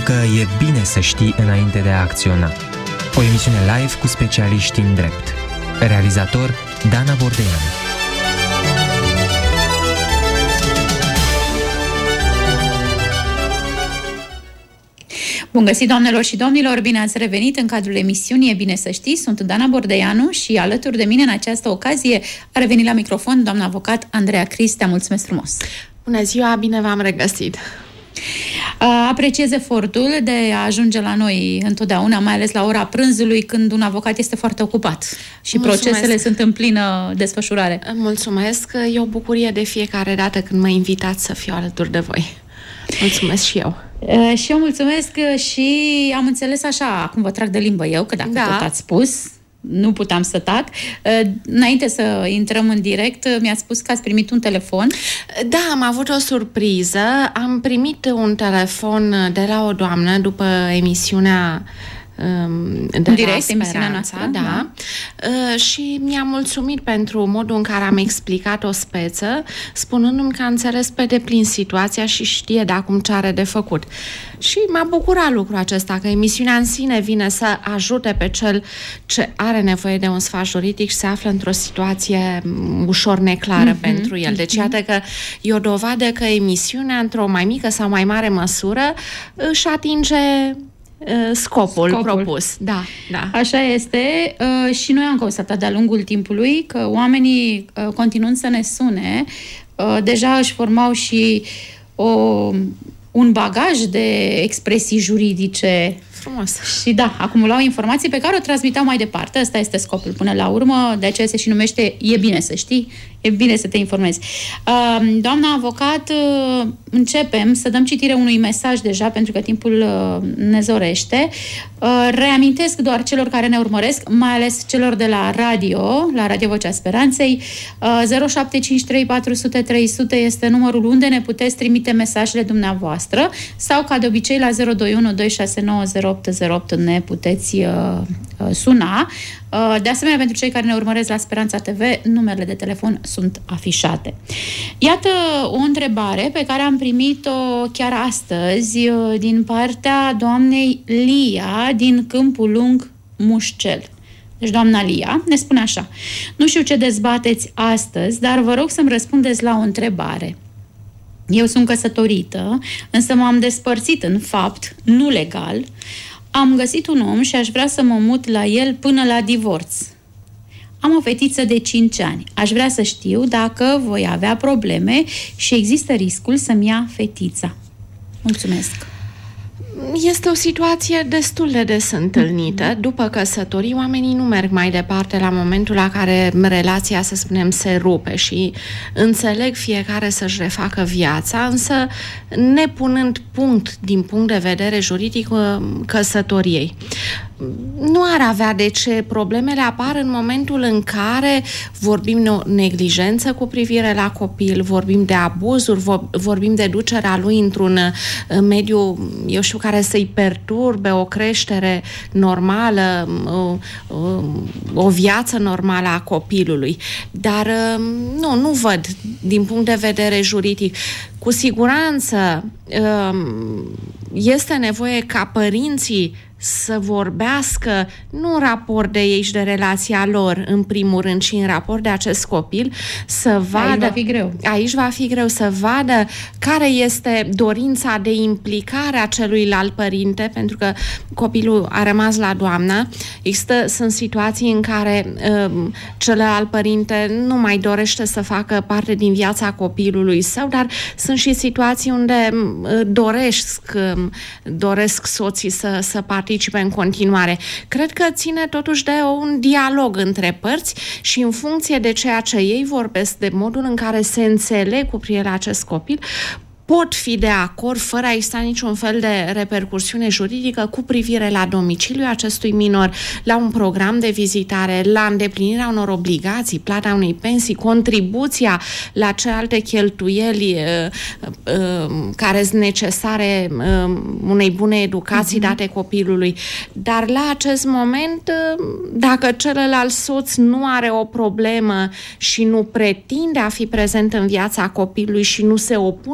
că e bine să știi înainte de a acționa. O emisiune live cu specialiști în drept. Realizator Dana Bordeanu. Bun găsit, doamnelor și domnilor! Bine ați revenit în cadrul emisiunii E bine să știi. Sunt Dana Bordeanu și alături de mine în această ocazie a revenit la microfon doamna avocat Andreea Cristea. Mulțumesc frumos! Bună ziua, bine v-am regăsit! Apreciez efortul de a ajunge la noi întotdeauna, mai ales la ora prânzului, când un avocat este foarte ocupat și procesele sunt în plină desfășurare. Mulțumesc! E o bucurie de fiecare dată când mă invitați să fiu alături de voi. Mulțumesc și eu! Și eu mulțumesc și am înțeles așa, acum vă trag de limbă eu, că dacă tot ați spus, nu puteam să tac. Înainte să intrăm în direct, mi-ați spus că ați primit un telefon. Da, am avut o surpriză. Am primit un telefon de la o doamnă după emisiunea de direct, emisiunea noastră, da. Și mi-a mulțumit pentru modul în care am explicat o speță, spunându-mi că a înțeles pe deplin situația și știe de acum ce are de făcut. Și m-a bucurat lucrul acesta, că emisiunea în sine vine să ajute pe cel ce are nevoie de un sfat juridic și se află într-o situație ușor neclară pentru el. Deci iată că e o dovadă că emisiunea, într-o mai mică sau mai mare măsură, își atinge scopul propus. Da. Așa este. Și noi am constatat de-a lungul timpului că oamenii, continuând să ne sune, deja își formau și un bagaj de expresii juridice. Frumos. Și da, acumulau informații pe care o transmiteau mai departe. Ăsta este scopul până la urmă, de aceea se și numește E bine să știi, e bine să te informezi. Doamna avocat, începem să dăm citire unui mesaj deja, pentru că timpul ne zorește. Reamintesc doar celor care ne urmăresc, mai ales celor de la Radio Vocea Speranței, 0753 400 300 este numărul unde ne puteți trimite mesajele dumneavoastră sau, ca de obicei, la 021 269 0808 ne puteți suna. De asemenea, pentru cei care ne urmăresc la Speranța TV, numerele de telefon sunt afișate. Iată o întrebare pe care am primit-o chiar astăzi din partea doamnei Lia din Câmpul Lung, Mușcel. Deci doamna Lia ne spune așa: nu știu ce dezbateți astăzi, dar vă rog să-mi răspundeți la o întrebare. Eu sunt căsătorită, însă m-am despărțit în fapt, nu legal. Am găsit un om și aș vrea să mă mut la el până la divorț. Am o fetiță de 5 ani. Aș vrea să știu dacă voi avea probleme și există riscul să-mi ia fetița. Mulțumesc! Este o situație destul de des întâlnită. După căsătorii, oamenii nu merg mai departe la momentul la care relația, să spunem, se rupe și înțeleg fiecare să-și refacă viața, însă nepunând punct din punct de vedere juridic căsătoriei. Nu ar avea de ce. Problemele apar în momentul în care vorbim de neglijență cu privire la copil, vorbim de abuzuri, vorbim de ducerea lui într-un mediu, eu știu, care să-i perturbe o creștere normală, o viață normală a copilului. Dar nu văd din punct de vedere juridic. Cu siguranță este nevoie ca părinții să vorbească nu în raport de ei și de relația lor, în primul rând, ci în raport de acest copil, să vadă... Aici va fi greu. Aici va fi greu să vadă care este dorința de implicare a celuilalt părinte, pentru că copilul a rămas la doamnă. Sunt situații în care celălalt părinte nu mai dorește să facă parte din viața copilului său, dar sunt și situații unde doresc soții să participe în continuare. Cred că ține totuși de un dialog între părți și în funcție de ceea ce ei vorbesc, de modul în care se înțeleg cu privire la acest copil, pot fi de acord fără a exista niciun fel de repercursiune juridică cu privire la domiciliul acestui minor, la un program de vizitare, la îndeplinirea unor obligații, plata unei pensii, contribuția la celelalte cheltuieli care sunt necesare unei bune educații date copilului. Dar la acest moment, dacă celălalt soț nu are o problemă și nu pretinde a fi prezent în viața copilului și nu se opune ca el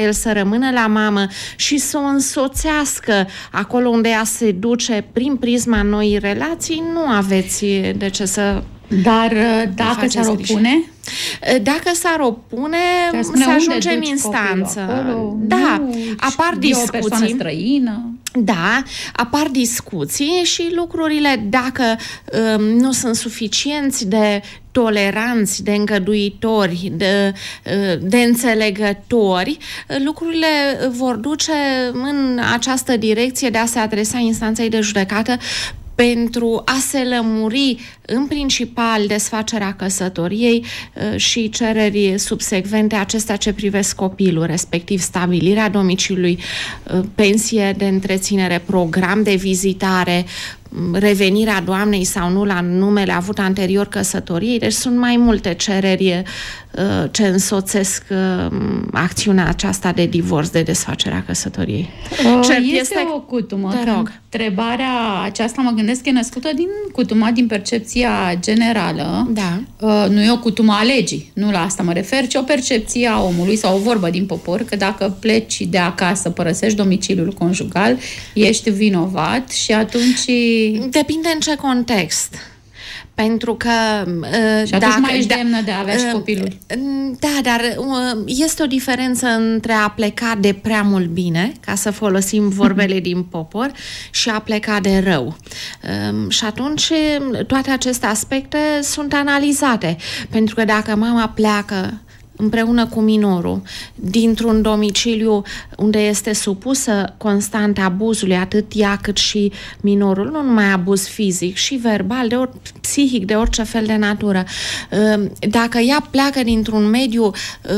el să rămână la mamă și să o însoțească acolo unde ea se duce prin prisma noii relații, nu aveți de ce să... Dar dacă s-ar opune? Dacă s-ar opune, se ajunge în instanță. Acolo, da, apar discuții. E o persoană străină. Da, apar discuții și lucrurile, dacă nu sunt suficienți de toleranți, de îngăduitori, de înțelegători, lucrurile vor duce în această direcție de a se adresa instanței de judecată pentru a se lămuri în principal desfacerea căsătoriei și cereri subsecvente, acestea ce privesc copilul, respectiv stabilirea domiciliului, pensie de întreținere, program de vizitare, revenirea doamnei sau nu la numele avut anterior căsătoriei. Deci sunt mai multe cereri ce însoțesc acțiunea aceasta de divorț, de desfacerea căsătoriei. Este o cutumă. Întrebarea aceasta, mă gândesc, e născută din cutuma, din percepția generală. Da. Nu e o cutumă a legii, nu la asta mă refer, ci o percepție a omului sau o vorbă din popor, că dacă pleci de acasă, părăsești domiciliul conjugal, ești vinovat și atunci... Depinde în ce context. Pentru că... și atunci mai ești demnă de a avea și copilul. Da, dar este o diferență între a pleca de prea mult bine, ca să folosim vorbele din popor, și a pleca de rău. Și atunci toate aceste aspecte sunt analizate. Pentru că dacă mama pleacă împreună cu minorul dintr-un domiciliu unde este supusă constant abuzului, atât ea cât și minorul, nu numai abuz fizic, și verbal, psihic, de orice fel de natură. Dacă ea pleacă dintr-un mediu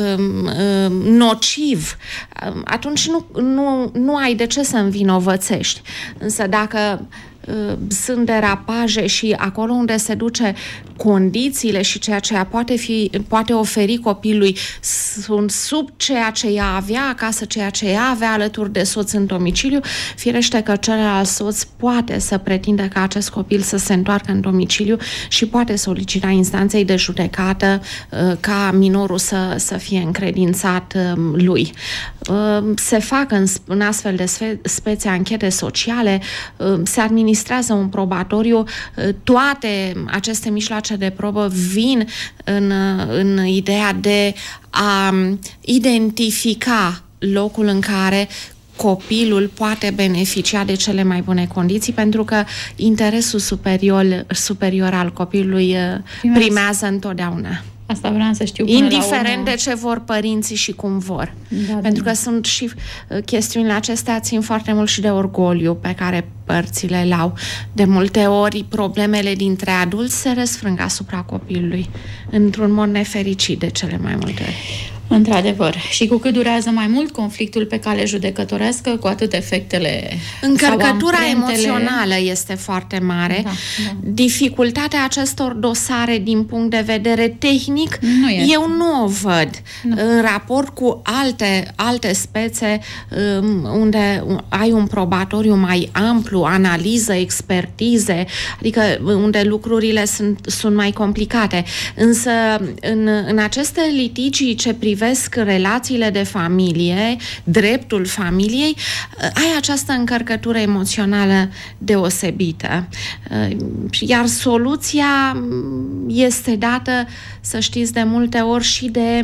nociv, atunci nu ai de ce să învinovățești. Însă dacă sunt derapaje și acolo unde se duce condițiile și ceea ce ea poate oferi copilului sunt sub ceea ce ea avea acasă, ceea ce ea avea alături de soț în domiciliu, firește că celălalt soț poate să pretindă ca acest copil să se întoarcă în domiciliu și poate solicita instanței de judecată ca minorul să fie încredințat lui. Se fac în astfel de spețe anchete sociale, se administrează un probatoriu, toate aceste mijloace de probă vin în ideea de a identifica locul în care copilul poate beneficia de cele mai bune condiții, pentru că interesul superior al copilului primează întotdeauna. Asta vreau să știu. Indiferent de ce vor părinții și cum vor. Da, pentru că sunt și chestiunile acestea țin foarte mult și de orgoliu pe care părțile le au. De multe ori problemele dintre adulți se răsfrâng asupra copilului într-un mod nefericit de cele mai multe ori. Într-adevăr. Și cu cât durează mai mult conflictul pe cale judecătorească, cu atât efectele... Încărcătura emoțională este foarte mare. Da. Dificultatea acestor dosare din punct de vedere tehnic, eu nu o văd. În raport cu alte spețe unde ai un probatoriu mai amplu, analiză, expertize, adică unde lucrurile sunt mai complicate. Însă în aceste litigii ce privesc relațiile de familie, dreptul familiei, ai această încărcătură emoțională deosebită. Iar soluția este dată, să știți, de multe ori și de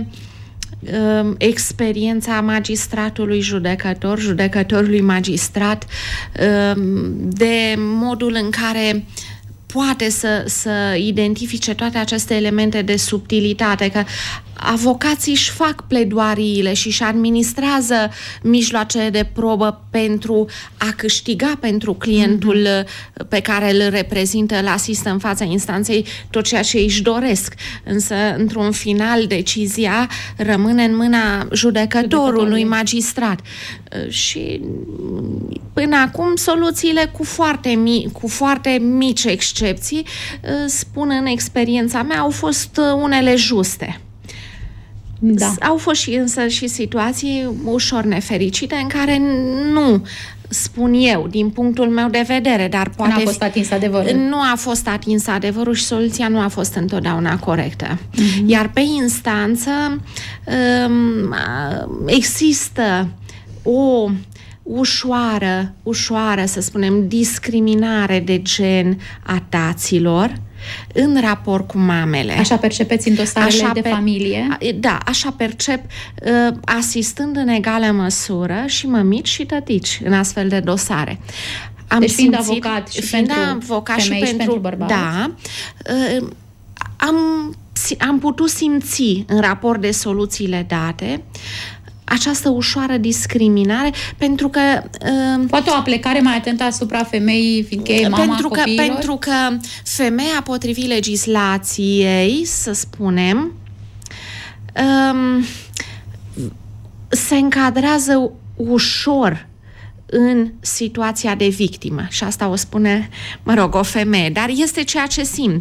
experiența magistratului judecător, judecătorului magistrat, de modul în care poate să identifice toate aceste elemente de subtilitate, că avocații își fac pledoariile și își administrează mijloace de probă pentru a câștiga pentru clientul pe care îl reprezintă, îl asistă în fața instanței, tot ceea ce își doresc. Însă, într-un final, decizia rămâne în mâna judecătorului magistrat. Și până acum soluțiile cu foarte mici excepții, spun în experiența mea, au fost unele juste. Da. Au fost însă și situații ușor nefericite în care nu, spun eu, din punctul meu de vedere, dar poate nu a fost atins adevărul. Nu a fost atins adevărul și soluția nu a fost întotdeauna corectă. Iar pe instanță există o ușoară, să spunem, discriminare de gen a taților în raport cu mamele. Așa percepeți în dosarele de familie? Da, așa percep, asistând în egală măsură și mămici și tătici în astfel de dosare. Deci fiind avocat și pentru femei și pentru bărbați. Da, am putut simți în raport de soluțiile date această ușoară discriminare, pentru că... Poate o aplecare mai atentă asupra femeii, fiindcă e mama copiilor? Pentru că femeia, potrivit legislației, să spunem, se încadrează ușor în situația de victimă. Și asta o spune, o femeie. Dar este ceea ce simt.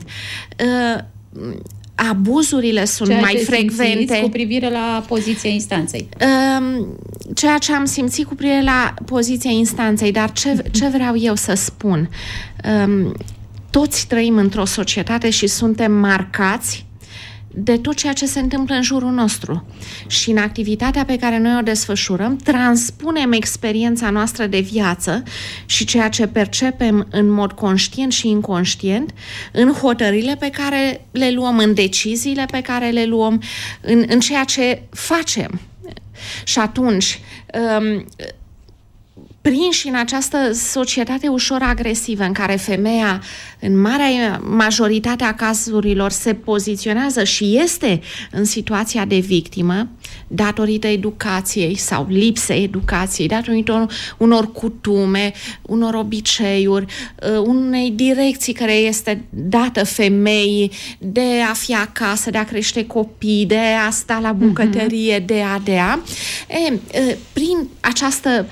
Abuzurile sunt ceea mai frecvente. Cu privire la poziția instanței. Ceea ce am simțit cu privire la poziția instanței, dar ce vreau eu să spun? Toți trăim într-o societate și suntem marcați de tot ceea ce se întâmplă în jurul nostru. Și în activitatea pe care noi o desfășurăm, transpunem experiența noastră de viață și ceea ce percepem în mod conștient și inconștient în hotărârile pe care le luăm, în deciziile pe care le luăm, în ceea ce facem. Și atunci, prinși în această societate ușor agresivă în care femeia, în marea majoritate a cazurilor, se poziționează și este în situația de victimă, datorită educației sau lipsei educației, datorită unor cutume, unor obiceiuri, unei direcții care este dată femeii de a fi acasă, de a crește copii, de a sta la bucătărie, de a. Prin această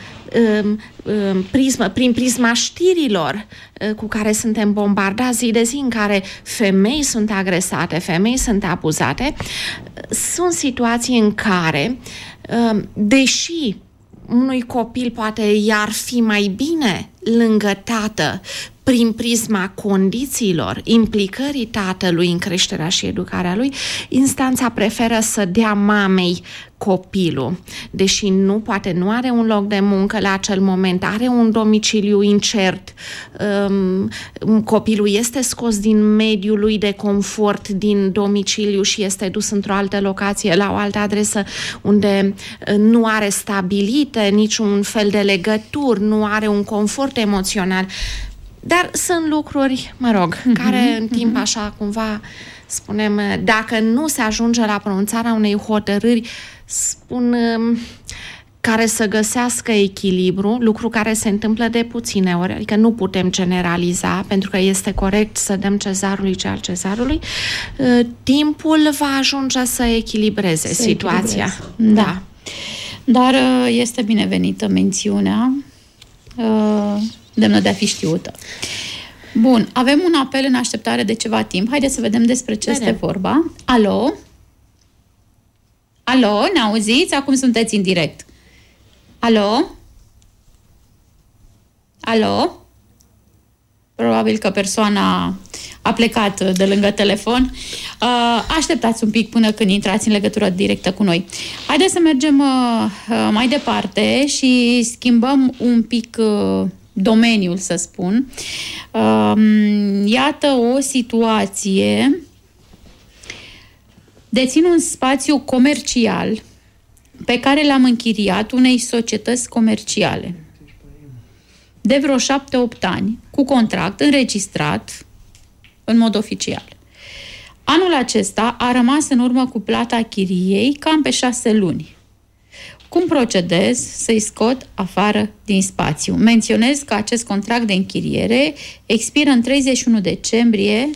prin prisma știrilor cu care suntem bombardați zi de zi, în care femei sunt agresate, femei sunt abuzate, sunt situații în care, deși unui copil poate i-ar fi mai bine lângă tată prin prisma condițiilor, implicării tatălui în creșterea și educarea lui, instanța preferă să dea mamei copilul. Deși nu are un loc de muncă la acel moment, are un domiciliu incert, copilul este scos din mediul lui de confort, din domiciliu și este dus într-o altă locație, la o altă adresă unde nu are stabilite niciun fel de legături, nu are un confort emoțional. Dar sunt lucruri, care în timp așa cumva spunem, dacă nu se ajunge la pronunțarea unei hotărâri, care să găsească echilibru, lucru care se întâmplă de puține ori, adică nu putem generaliza, pentru că este corect să dăm cezarului ce al cezarului, timpul va ajunge să echilibreze situația. Da. Dar este binevenită mențiunea, demnă de a fi știută. Bun, avem un apel în așteptare de ceva timp. Haideți să vedem despre ce este vorba. Alo? Alo, ne auziți? Acum sunteți în direct. Alo? Alo? Probabil că persoana a plecat de lângă telefon. Așteptați un pic până când intrați în legătură directă cu noi. Haideți să mergem mai departe și schimbăm un pic domeniul, să spun. Iată o situație. Dețin un spațiu comercial pe care l-am închiriat unei societăți comerciale de vreo 7-8 ani, cu contract înregistrat în mod oficial. Anul acesta a rămas în urmă cu plata chiriei cam pe 6 luni. Cum procedez să-i scot afară din spațiu? Menționez că acest contract de închiriere expiră în 31 decembrie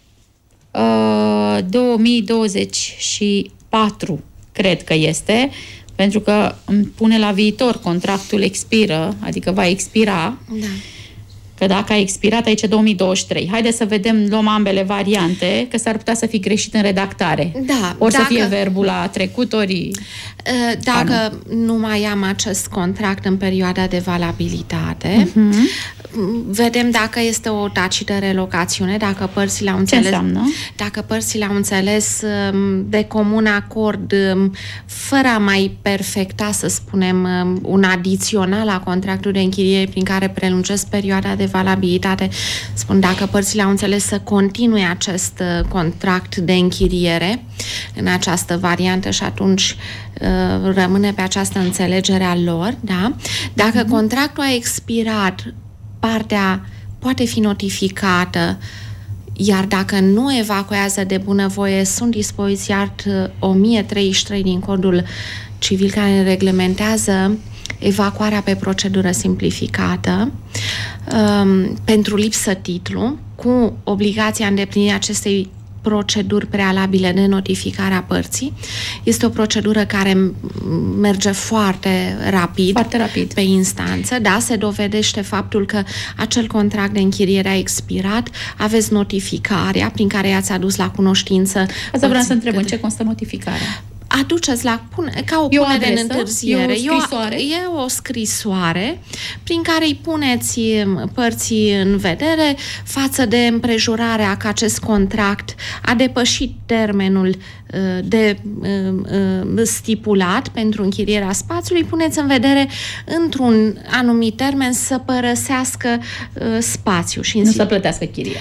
2024, cred că este, pentru că îmi pune la viitor, contractul expiră, adică va expira. Da. Că dacă a expirat, aici 2023. Haideți să vedem, luăm ambele variante, că s-ar putea să fii greșit în redactare. Da, ori să fie verbul la trecut, ori... Dacă nu mai am acest contract în perioada de valabilitate, vedem dacă este o tacită relocațiune, dacă părțile au înțeles... Ce înseamnă? Dacă părțile au înțeles de comun acord, fără a mai perfecta, să spunem, un adițional la contractul de închiriere prin care prelungesc perioada de valabilitate, spun dacă părțile au înțeles să continue acest contract de închiriere în această variantă și atunci rămâne pe această înțelegere a lor, da? Dacă contractul a expirat, partea poate fi notificată, iar dacă nu evacuează de bunăvoie, sunt dispoziții art 1033 din Codul Civil care reglementează evacuarea pe procedură simplificată pentru lipsă titlu, cu obligația îndeplinirii acestei proceduri prealabile de notificare a părții. Este o procedură care merge foarte rapid pe instanță. Da, se dovedește faptul că acel contract de închiriere a expirat, aveți notificarea prin care i-ați adus la cunoștință. Asta vreau să întreb, în ce constă notificarea? Aduceți ca o punere în întârziere. E o scrisoare prin care îi puneți părții în vedere față de împrejurarea că acest contract a depășit termenul de stipulat pentru închirierea spațiului, puneți în vedere într-un anumit termen să părăsească spațiul. Și nu să plătească chiria.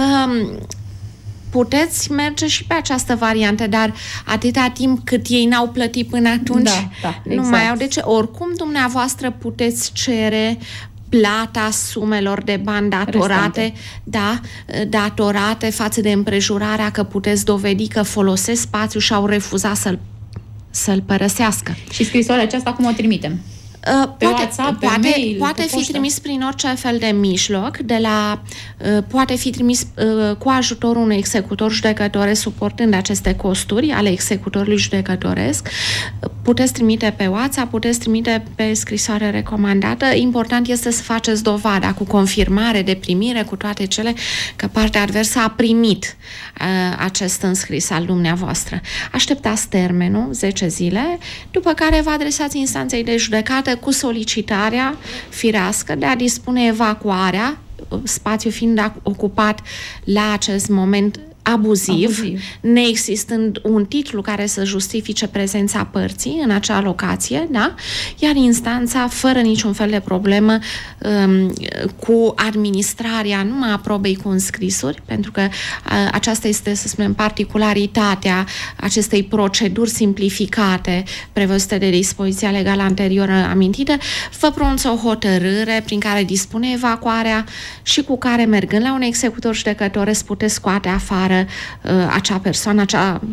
Puteți merge și pe această variantă, dar atâta timp cât ei n-au plătit până atunci, nu mai au de ce. Oricum, dumneavoastră puteți cere plata sumelor de bani datorate, datorate față de împrejurarea că puteți dovedi că folosesc spațiul și au refuzat să-l părăsească. Și scrisoarea aceasta cum o trimitem? Pe WhatsApp, pe mail, poate fi trimis prin orice fel de mijloc, poate fi trimis cu ajutorul unui executor judecătoresc, suportând aceste costuri ale executorului judecătoresc. Puteți trimite pe WhatsApp, puteți trimite pe scrisoare recomandată. Important este să faceți dovada cu confirmare de primire, cu toate cele, că partea adversă a primit acest înscris al dumneavoastră. Așteptați termenul, 10 zile, după care vă adresați instanței de judecată cu solicitarea firească de a dispune evacuarea, spațiul fiind ocupat la acest moment abuziv, neexistând un titlu care să justifice prezența părții în acea locație, da? Iar instanța, fără niciun fel de problemă, cu administrarea numai a probei cu înscrisuri, pentru că aceasta este, să spunem, particularitatea acestei proceduri simplificate prevăzute de dispoziția legală anterioră amintită, vă pronunță o hotărâre prin care dispune evacuarea și cu care, mergând la un executor judecătoresc, puteți scoate afară acea persoană,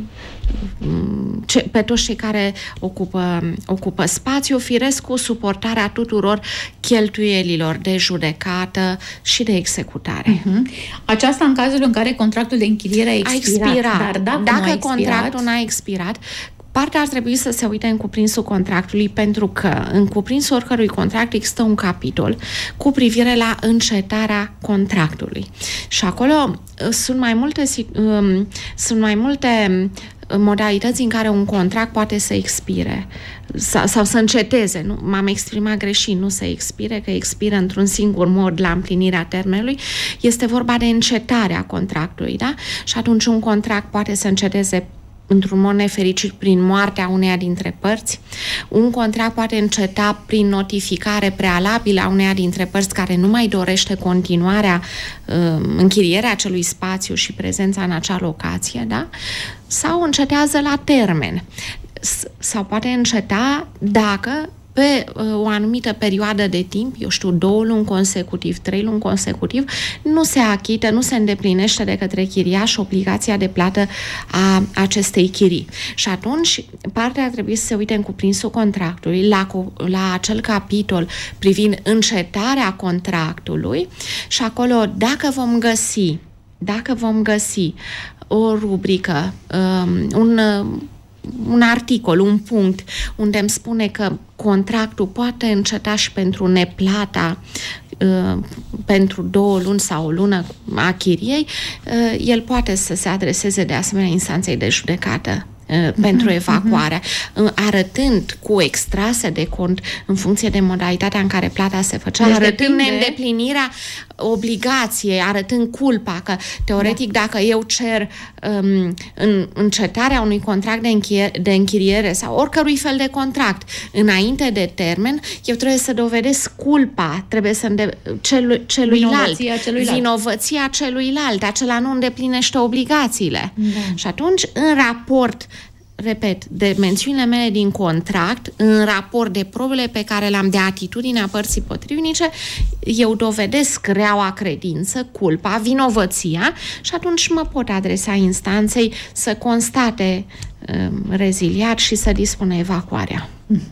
pe toți cei care ocupă spațiu, firesc cu suportarea tuturor cheltuielilor de judecată și de executare. Aceasta în cazul în care contractul de închiriere a expirat. Dar dacă contractul n-a expirat, partea ar trebui să se uite în cuprinsul contractului, pentru că în cuprinsul oricărui contract există un capitol cu privire la încetarea contractului. Și acolo sunt mai multe modalități în care un contract poate să expire sau să înceteze. Nu? M-am exprimat greșit, nu să expire, că expiră într-un singur mod la împlinirea termenului. Este vorba de încetarea contractului, da? Și atunci un contract poate să înceteze într-un mod nefericit prin moartea uneia dintre părți. Un contract poate înceta prin notificare prealabilă a uneia dintre părți care nu mai dorește continuarea închirierea acelui spațiu și prezența în acea locație, da? Sau încetează la termen. Sau poate înceta dacă pe o anumită perioadă de timp, 2 luni consecutiv, 3 luni consecutiv, nu se achită, nu se îndeplinește de către chiriaș obligația de plată a acestei chirii. Și atunci, partea ar trebui să se uite în cuprinsul contractului, la acel capitol privind încetarea contractului și acolo, dacă vom găsi o rubrică, un articol, un punct unde îmi spune că contractul poate înceta și pentru neplata pentru 2 luni sau o lună a chiriei, el poate să se adreseze de asemenea instanței de judecată pentru evacuarea, arătând cu extrase de cont în funcție de modalitatea în care plata se făcea, deci arătând neîndeplinirea obligației, arătând culpa, că teoretic dacă eu cer încetarea unui contract de închiriere sau oricărui fel de contract înainte de termen, eu trebuie să dovedesc culpa, trebuie să vinovăția celuilalt, acela nu îndeplinește obligațiile. Și atunci, în raport, repet, de mențiunile mele din contract, în raport de probele pe care le-am de atitudinea părții potrivnice, eu dovedesc reaua credință, culpa, vinovăția și atunci mă pot adresa instanței să constate reziliat și să dispună evacuarea.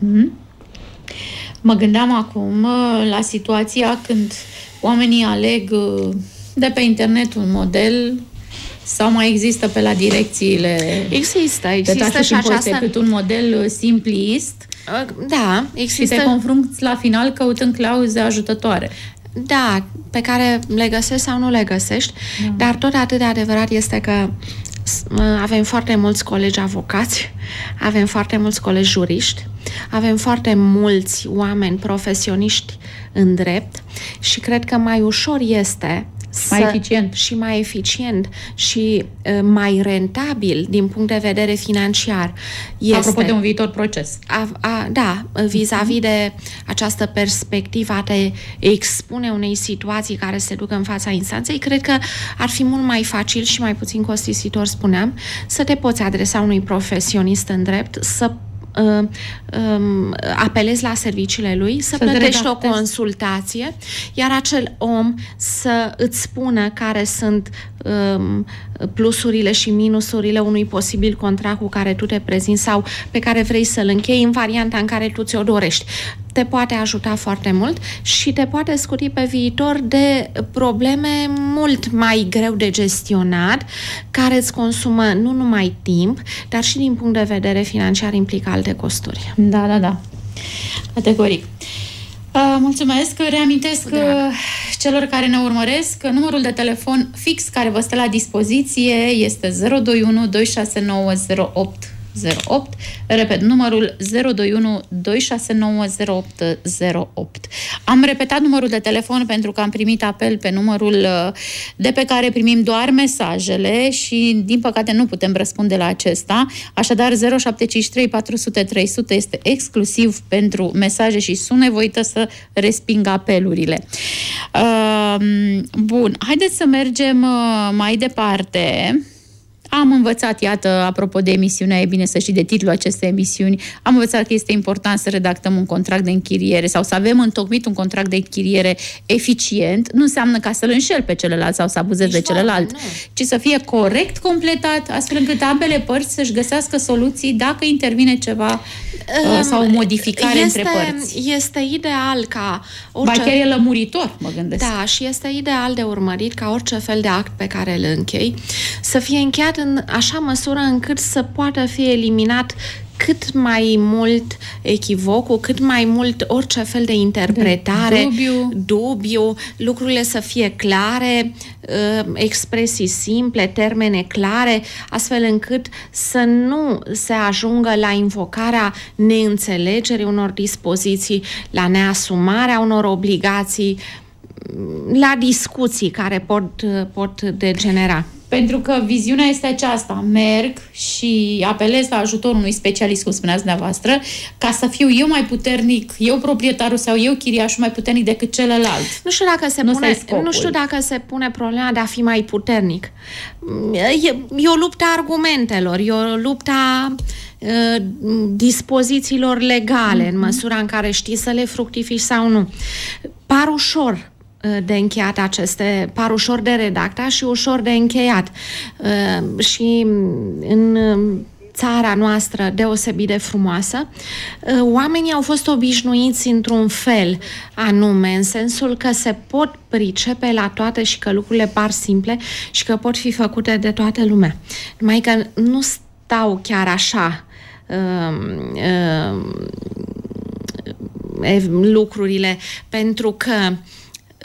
Mă gândeam acum la situația când oamenii aleg de pe internet un model sau mai există pe la direcțiile există și aceasta cât un model simplist. Da, există. Și te confrunți la final căutând clauze ajutătoare. Da, pe care le găsești sau nu le găsești, dar tot atât de adevărat este că avem foarte mulți colegi avocați, avem foarte mulți colegi juriști, avem foarte mulți oameni profesioniști în drept și cred că mai ușor este mai eficient și mai rentabil din punct de vedere financiar. Apropo de un viitor proces. Vis-a-vis de această perspectivă a te expune unei situații care se ducă în fața instanței, cred că ar fi mult mai facil și mai puțin costisitor, spuneam, să te poți adresa unui profesionist în drept, să apelezi la serviciile lui, să plătești o consultație, iar acel om să îți spună care sunt plusurile și minusurile unui posibil contract cu care tu te prezinți sau pe care vrei să-l închei în varianta în care tu ți-o dorești. Te poate ajuta foarte mult și te poate scuti pe viitor de probleme mult mai greu de gestionat, care îți consumă nu numai timp, dar și din punct de vedere financiar implică alte costuri. Da. Categoric. Mulțumesc. Reamintesc celor care ne urmăresc că numărul de telefon fix care vă stă la dispoziție este 021 269 0808. Repet, numărul 021 269 0808. Am repetat numărul de telefon pentru că am primit apel pe numărul de pe care primim doar mesajele și din păcate nu putem răspunde la acesta. Așadar 0753 400 300 este exclusiv pentru mesaje și sunt nevoită să resping apelurile. Bun, haideți să mergem mai departe. Am învățat, iată, apropo de emisiunea, e bine să știi de titlul acestei emisiuni, am învățat că este important să redactăm un contract de închiriere sau să avem întocmit un contract de închiriere eficient. Nu înseamnă ca să-l înșel pe celălalt sau să abuzezi de celălalt, ci să fie corect completat, astfel încât ambele părți să-și găsească soluții dacă intervine ceva sau o modificare între părți. Este ideal ca orice... Ba chiar e lămuritor, mă gândesc. Da, și este ideal de urmărit ca orice fel de act pe care îl închei să fie încheiat în așa măsură încât să poată fi eliminat cât mai mult echivocul, cât mai mult orice fel de interpretare, dubiu, lucrurile să fie clare, expresii simple, termene clare, astfel încât să nu se ajungă la invocarea neînțelegerii unor dispoziții, la neasumarea unor obligații, la discuții care pot degenera. Pentru că viziunea este aceasta. Merg și apelez la ajutorul unui specialist, cum spuneați dumneavoastră, ca să fiu eu mai puternic, eu proprietarul sau eu chiriașul mai puternic decât celălalt. Nu știu dacă se pune problema de a fi mai puternic. E o luptă a argumentelor, e o luptă a dispozițiilor legale, în măsura în care știi să le fructifici sau nu. Par ușor de încheiat par ușor de redactat și ușor de încheiat. Și în țara noastră deosebit de frumoasă, oamenii au fost obișnuiți într-un fel anume, în sensul că se pot pricepe la toate și că lucrurile par simple și că pot fi făcute de toată lumea. Numai că nu stau chiar așa lucrurile, pentru că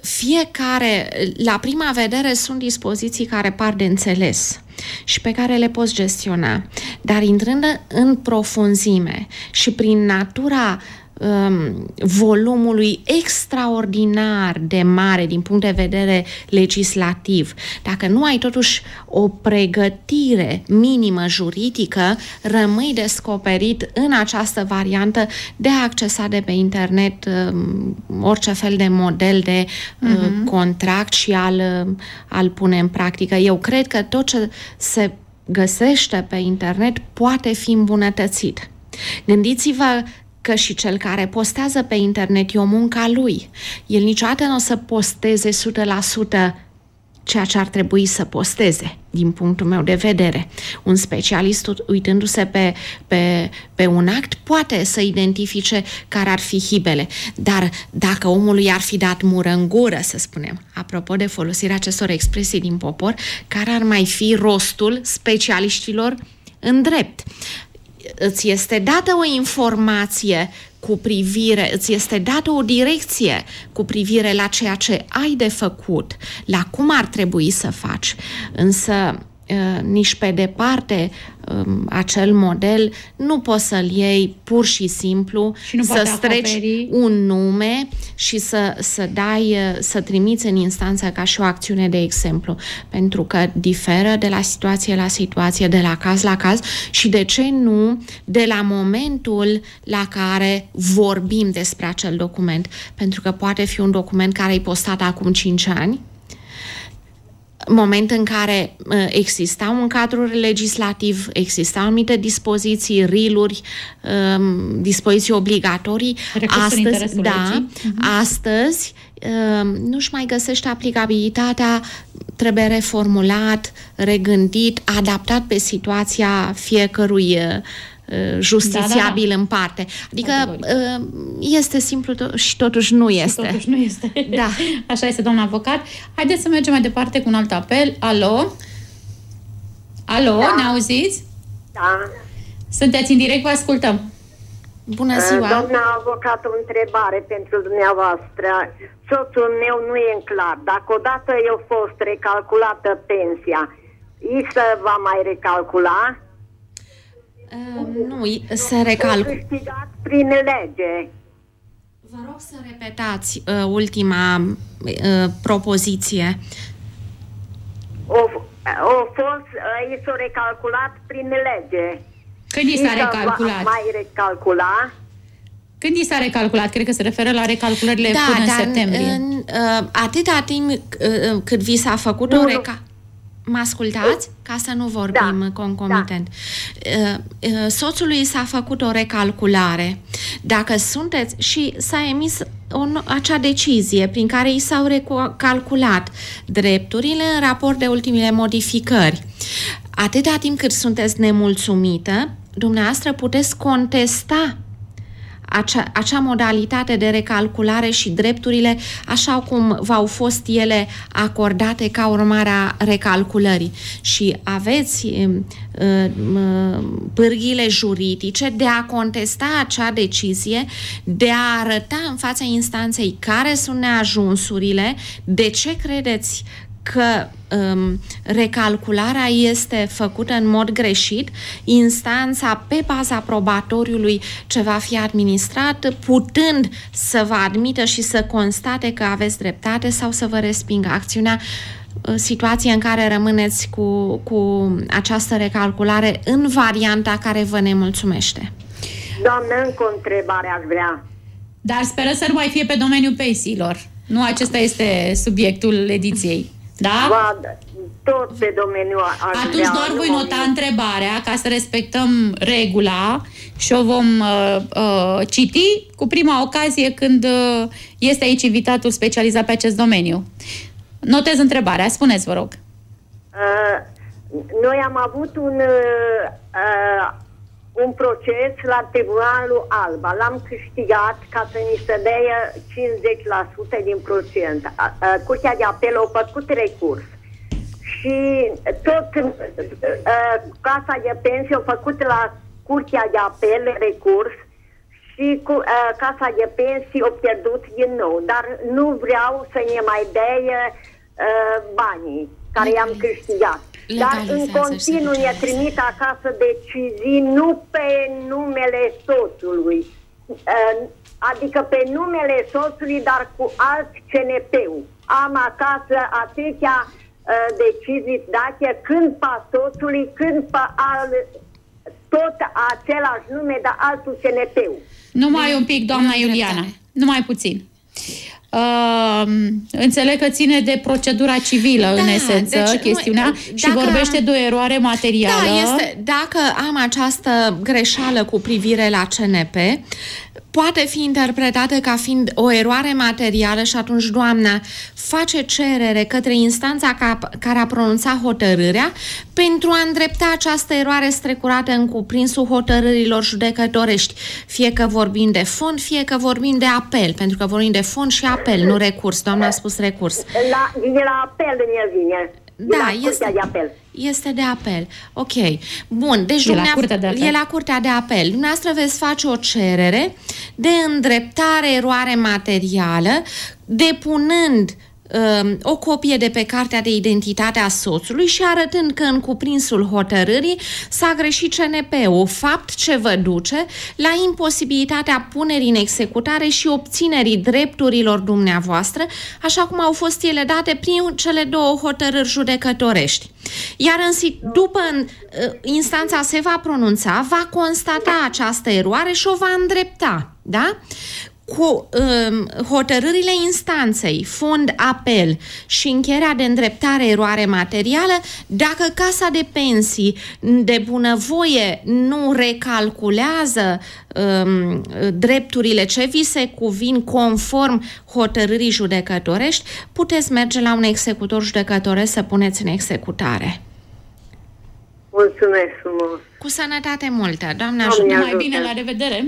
fiecare, la prima vedere, sunt dispoziții care par de înțeles și pe care le poți gestiona, dar intrând în profunzime și prin natura volumului extraordinar de mare din punct de vedere legislativ, dacă nu ai totuși o pregătire minimă juridică, rămâi descoperit în această variantă de a accesa de pe internet orice fel de model de contract și al pune în practică. Eu cred că tot ce se găsește pe internet poate fi îmbunătățit. Gândiți-vă că și cel care postează pe internet e o muncă a lui. El niciodată nu o să posteze 100% ceea ce ar trebui să posteze, din punctul meu de vedere. Un specialist, uitându-se pe un act, poate să identifice care ar fi hibele. Dar dacă omului ar fi dat mură în gură, să spunem, apropo de folosirea acestor expresii din popor, care ar mai fi rostul specialiștilor în drept? Îți este dată o informație cu privire, îți este dată o direcție cu privire la ceea ce ai de făcut, la cum ar trebui să faci, însă nici pe departe acel model nu poți să-l iei pur și simplu, și să streci un nume și să trimiți în instanță ca și o acțiune de exemplu, pentru că diferă de la situație la situație, de la caz la caz și, de ce nu, de la momentul la care vorbim despre acel document, pentru că poate fi un document care e postat acum 5 ani, moment în care existau un cadru legislativ, existau anumite dispoziții, reel-uri, dispoziții obligatorii. Astăzi nu-și mai găsește aplicabilitatea, trebuie reformulat, regândit, adaptat pe situația fiecărui justițiabil în parte. Adică este simplu și totuși nu este. Totuși nu este. Da. Așa este, doamna avocat. Haideți să mergem mai departe cu un alt apel. Alo? Alo, da. Ne auziți? Da. Sunteți în direct, vă ascultăm. Bună ziua. Doamna avocat, o întrebare pentru dumneavoastră. Soțul meu nu e în clar. Dacă odată i-a fost recalculată pensia, îi se va mai recalcula? Nu, se recalculă. Câștigat prin lege. Vă rog să repetați ultima propoziție. I s-a recalculat prin lege. Când i s-a recalculat? Mai recalcula? Când i s-a recalculat? Cred că se referă la recalculările până în septembrie. Atâta timp cât vi s-a făcut o recalculare. Mă ascultați? Ca să nu vorbim concomitent. Da. Soțului s-a făcut o recalculare. Dacă sunteți și s-a emis acea decizie prin care i s-au recalculat drepturile în raport de ultimele modificări. Atâta timp cât sunteți nemulțumită, dumneavoastră puteți contesta acea modalitate de recalculare și drepturile așa cum v-au fost ele acordate ca urmare a recalculării. Și aveți pârghiile juridice de a contesta acea decizie, de a arăta în fața instanței care sunt neajunsurile, de ce credeți că recalcularea este făcută în mod greșit, instanța, pe baza probatoriului ce va fi administrat, putând să vă admită și să constate că aveți dreptate sau să vă respingă acțiunea, situație în care rămâneți cu această recalculare în varianta care vă nemulțumește. Doamnă, încă o întrebare aș vrea. Dar speră să nu mai fie pe domeniul pensiilor. Nu acesta este subiectul ediției. Da? Tot pe domeniul atunci doar voi nota întrebarea ca să respectăm regula și o vom citi cu prima ocazie când este aici invitatul specializat pe acest domeniu. Notez întrebarea. Spuneți, vă rog. Noi am avut un proces la Tribunalul Alba. L-am câștigat ca să ni se dea 50% din procent. Curtea de apel a făcut recurs. Și tot Casa de Pensii a făcut la Curtea de Apel recurs și cu casa de pensii o pierdut din nou, dar nu vreau să ne mai dea banii care i-am câștigat. Dar în continuu ne trimit acasă decizii nu pe numele soțului, adică pe numele soțului, dar cu alt CNP-ul. Am acasă atâtea decizii date când pe soțului, când pe tot același nume, dar altul CNP-ul. Numai un pic, doamna Iuliana, numai puțin. Înțeleg că ține de procedura civilă, în esență, deci, chestiunea, și vorbește de o eroare materială. Da, dacă am această greșeală cu privire la CNP, poate fi interpretată ca fiind o eroare materială și atunci doamna face cerere către instanța care a pronunțat hotărârea pentru a îndrepta această eroare strecurată în cuprinsul hotărârilor judecătorești, fie că vorbim de fond, fie că vorbim de apel, pentru că vorbim de fond și apel, nu recurs. Doamna a spus recurs. La apel ne vine. Da, este de apel. Ok. Bun, deci e la Curtea de Apel. Dumneavoastră veți face o cerere de îndreptare eroare materială, depunând o copie de pe cartea de identitate a soțului și arătând că în cuprinsul hotărârii s-a greșit CNP-ul, fapt ce vă duce la imposibilitatea punerii în executare și obținerii drepturilor dumneavoastră, așa cum au fost ele date prin cele două hotărâri judecătorești. Iar după instanța se va pronunța, va constata această eroare și o va îndrepta, da? Cu hotărârile instanței, fond apel și încheierea de îndreptare eroare materială, dacă Casa de Pensii de bunăvoie nu recalculează drepturile ce vi se cuvin conform hotărârii judecătorești, puteți merge la un executor judecătoresc să puneți în executare. Mulțumesc frumos! Cu sănătate multă, doamna ajută! Mai bine, la revedere!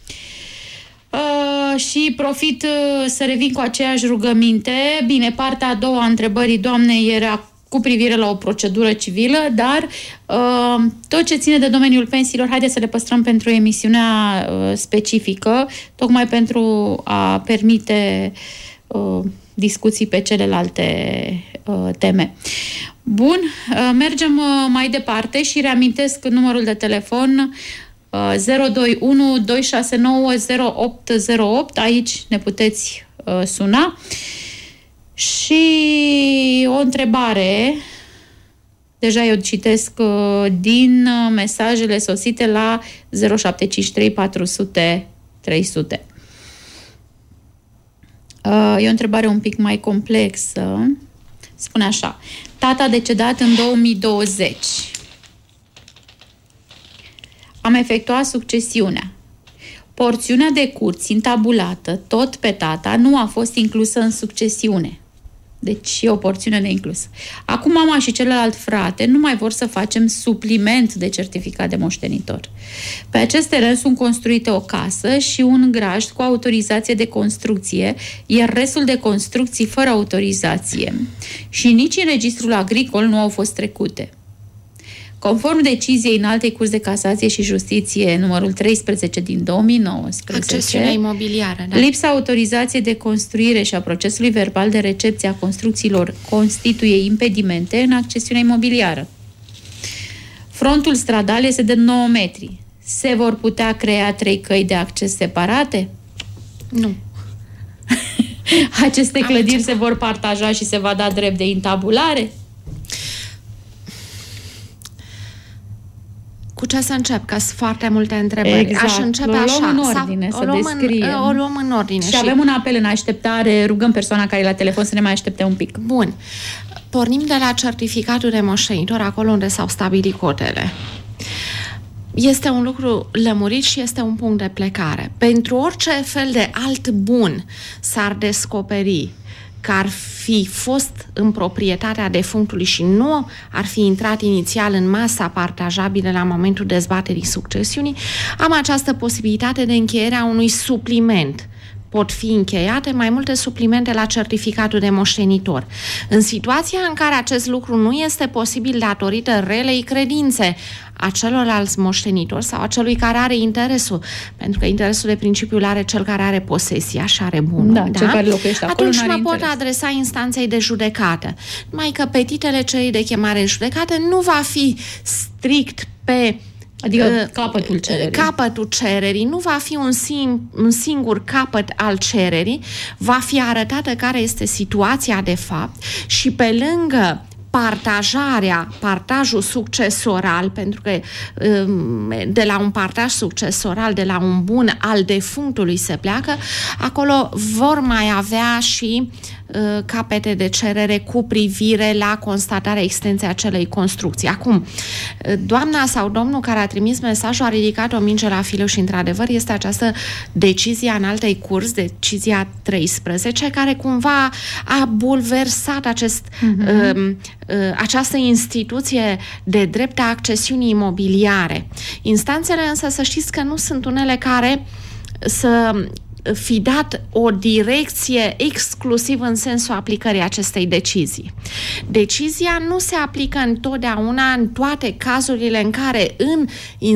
Și profit să revin cu aceeași rugăminte. Bine, partea a doua a întrebării doamnei era cu privire la o procedură civilă, dar tot ce ține de domeniul pensiilor, haideți să le păstrăm pentru emisiunea specifică, tocmai pentru a permite discuții pe celelalte teme. Bun, mergem mai departe și reamintesc numărul de telefon 021 269 0808. Aici ne puteți suna. Și o întrebare, deja eu citesc din mesajele sosite la 0753 400 300. E o întrebare un pic mai complexă. Spune așa: tata a decedat în 2020. Am efectuat succesiunea. Porțiunea de curți intabulată, tot pe tata, nu a fost inclusă în succesiune. Deci e o porțiune neinclusă. Acum mama și celălalt frate nu mai vor să facem supliment de certificat de moștenitor. Pe acest teren sunt construite o casă și un grajd cu autorizație de construcție, iar restul de construcții fără autorizație. Și nici în registrul agricol nu au fost trecute. Conform deciziei Înaltei Curți de Casație și Justiție numărul 13 din 2019, accesiunea imobiliară, da? Lipsa autorizației de construire și a procesului verbal de recepție a construcțiilor constituie impedimente în accesiunea imobiliară. Frontul stradal este de 9 metri. Se vor putea crea 3 căi de acces separate? Nu. Aceste clădiri se vor partaja și se va da drept de intabulare? Cu ce să încep? Că sunt foarte multe întrebări. Exact. Aș începe o luăm așa. În ordine, să descriem. O luăm în ordine. Și avem un apel în așteptare. Rugăm persoana care e la telefon să ne mai aștepte un pic. Bun. Pornim de la certificatul de moștenitor, acolo unde s-au stabilit cotele. Este un lucru lămurit și este un punct de plecare. Pentru orice fel de alt bun s-ar descoperi că ar fi fost în proprietatea defunctului și nu ar fi intrat inițial în masa partajabilă la momentul dezbaterii succesiunii, am această posibilitate de încheiere a unui supliment pot fi încheiate mai multe suplimente la certificatul de moștenitor. În situația în care acest lucru nu este posibil datorită relei credințe a celorlalți moștenitori sau a celui care are interesul, pentru că interesul de principiu are cel care are posesia și are bunul, cel care locuiește acolo, atunci mă pot adresa instanței de judecată. Numai că petitele cererii de chemare în judecată nu va fi strict pe capătul cererii, nu va fi un singur capăt al cererii, va fi arătată care este situația de fapt și pe lângă partajul succesoral, pentru că de la un partaj succesoral, de la un bun al defunctului se pleacă, acolo vor mai avea și capete de cerere cu privire la constatarea existenței acelei construcții. Acum, doamna sau domnul care a trimis mesajul a ridicat o minge la fileu și, într-adevăr, este această decizie a Înaltei Curți, decizia 13, care cumva a bulversat această instituție de drept a accesiunii imobiliare. Instanțele însă, să știți că nu sunt unele care să fi dat o direcție exclusiv în sensul aplicării acestei decizii. Decizia nu se aplică întotdeauna în toate cazurile în care în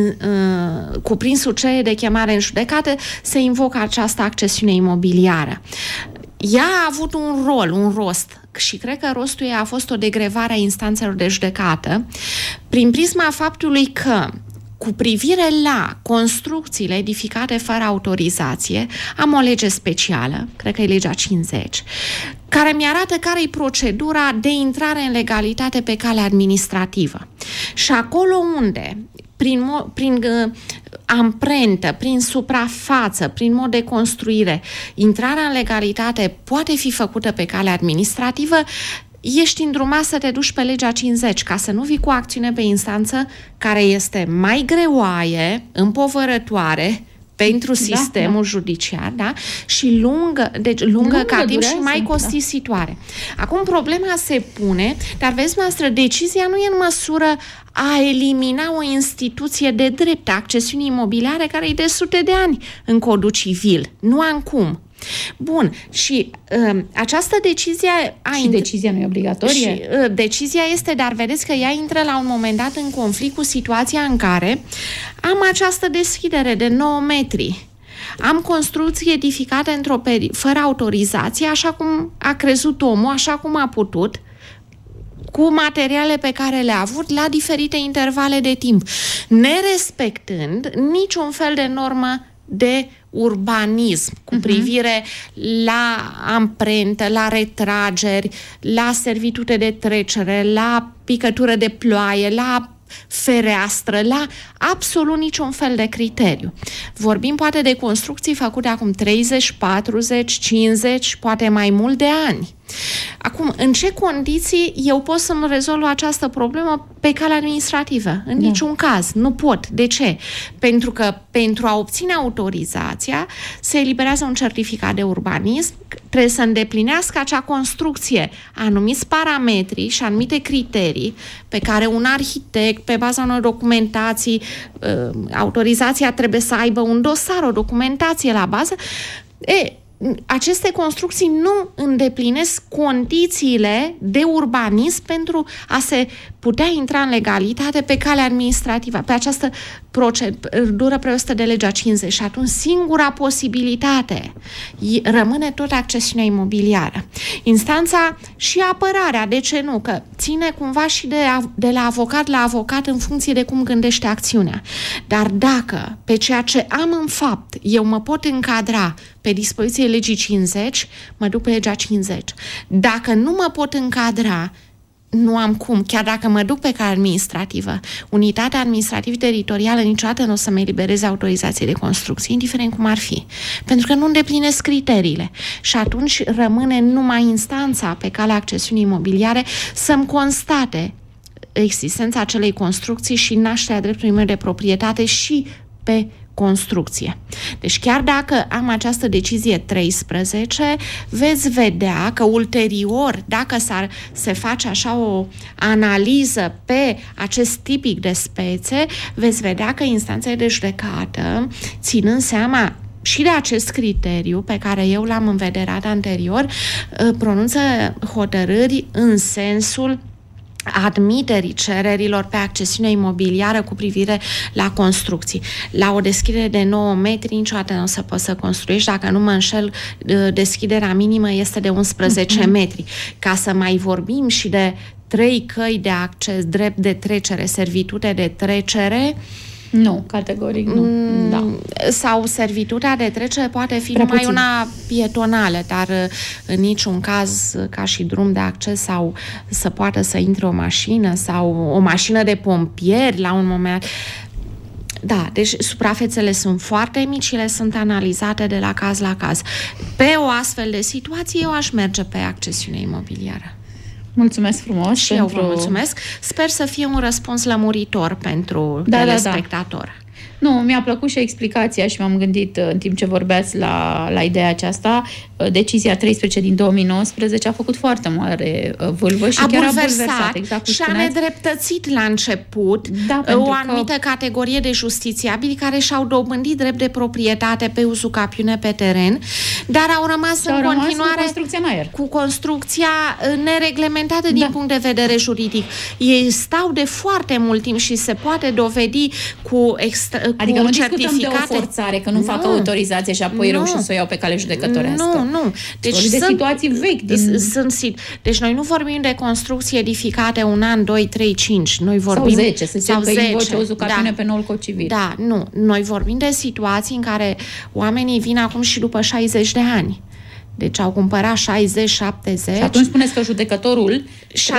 cuprinsul cererii de chemare în judecată se invocă această accesiune imobiliară. Ea a avut un rost și cred că rostul ei a fost o degrevare a instanțelor de judecată prin prisma faptului că cu privire la construcțiile edificate fără autorizație, am o lege specială, cred că e legea 50, care mi-arată care e procedura de intrare în legalitate pe cale administrativă. Și acolo unde, prin amprentă, prin suprafață, prin mod de construire, intrarea în legalitate poate fi făcută pe cale administrativă, ești îndrumat să te duci pe legea 50, ca să nu vii cu acțiune pe instanță care este mai greoaie, împovărătoare pentru sistemul judiciar, da? Și lungă ca timp și mai costisitoare. Acum problema se pune, dar vezi, noastră, decizia nu e în măsură a elimina o instituție de drept a accesiunii imobiliare care e de sute de ani în codul civil. Nu am cum. Bun, și această decizie... decizia nu e obligatorie? Decizia este, dar vedeți că ea intră la un moment dat în conflict cu situația în care am această deschidere de 9 metri. Am construcții edificate fără autorizație, așa cum a crezut omul, așa cum a putut, cu materiale pe care le-a avut la diferite intervale de timp, nerespectând niciun fel de normă de urbanism cu privire la amprentă, la retrageri, la servitute de trecere, la picătură de ploaie, la fereastră, la absolut niciun fel de criteriu. Vorbim poate de construcții făcute acum 30, 40, 50, poate mai mult de ani. Acum, în ce condiții eu pot să-mi rezolv această problemă pe cale administrativă? În niciun caz. Nu pot. De ce? Pentru că pentru a obține autorizația se eliberează un certificat de urbanism, trebuie să îndeplinească acea construcție anumiți parametri și anumite criterii pe care un arhitect, pe baza unor documentații, autorizația trebuie să aibă un dosar, o documentație la bază. Aceste construcții nu îndeplinesc condițiile de urbanism pentru a se putea intra în legalitate pe cale administrativă, pe această procedură prevăzută de legea 50. Și atunci singura posibilitate rămâne tot accesiunea imobiliară. Instanța și apărarea, de ce nu? Că ține cumva și de la avocat la avocat în funcție de cum gândește acțiunea. Dar dacă pe ceea ce am în fapt eu mă pot încadra pe dispoziție legii 50, mă duc pe legea 50. Dacă nu mă pot încadra, nu am cum, chiar dacă mă duc pe cale administrativă. Unitatea administrativ-teritorială niciodată nu o să-mi elibereze autorizație de construcție, indiferent cum ar fi. Pentru că nu îndeplinesc criteriile. Și atunci rămâne numai instanța pe calea accesiunii imobiliare să-mi constate existența acelei construcții și nașterea dreptului meu de proprietate și pe construcție. Deci chiar dacă am această decizie 13, veți vedea că ulterior, dacă se face așa o analiză pe acest tipic de spețe, veți vedea că instanțele de judecată, ținând seama și de acest criteriu pe care eu l-am învederat anterior, pronunță hotărâri în sensul admiterii cererilor pe accesiune imobiliară cu privire la construcții. La o deschidere de 9 metri niciodată nu o să poți să construiești, dacă nu mă înșel, deschiderea minimă este de 11 metri. Ca să mai vorbim și de 3 căi de acces, drept de trecere, servitute de trecere, nu, categoric nu. Da. Sau servitutea de trecere poate fi prea numai puțin. una pietonală, dar în niciun caz ca și drum de acces sau să poată să intre o mașină sau o mașină de pompieri la un moment. Da, deci suprafețele sunt foarte mici și le sunt analizate de la caz la caz. Pe o astfel de situație eu aș merge pe accesiune imobiliară. Mulțumesc frumos. Și eu vă mulțumesc. Sper să fie un răspuns lămuritor pentru telespectator. Nu, mi-a plăcut și explicația și m-am gândit în timp ce vorbeați la ideea aceasta. Decizia 13 din 2019 a făcut foarte mare vâlvă și chiar a bulversat. Exact și a nedreptățit la început o anumită categorie de justițiabili care și-au dobândit drept de proprietate pe uzucapiune pe teren, dar au rămas în continuare cu construcția nereglementată din punct de vedere juridic. Ei stau de foarte mult timp și se poate dovedi cu adică nu discutăm de o forțare, că nu fac autorizație și apoi reușesc să o iau pe cale judecătorească. Nu. Deci de situații vechi. Deci noi nu vorbim de construcții edificate 1 an, 2, 3, 5. Noi vorbim, sau 10, să zicem că invoce o uzucapiune pe noul cod civil. Da, nu. Noi vorbim de situații în care oamenii vin acum și după 60 de ani. Deci au cumpărat 60, 70. Și atunci spuneți că judecătorul și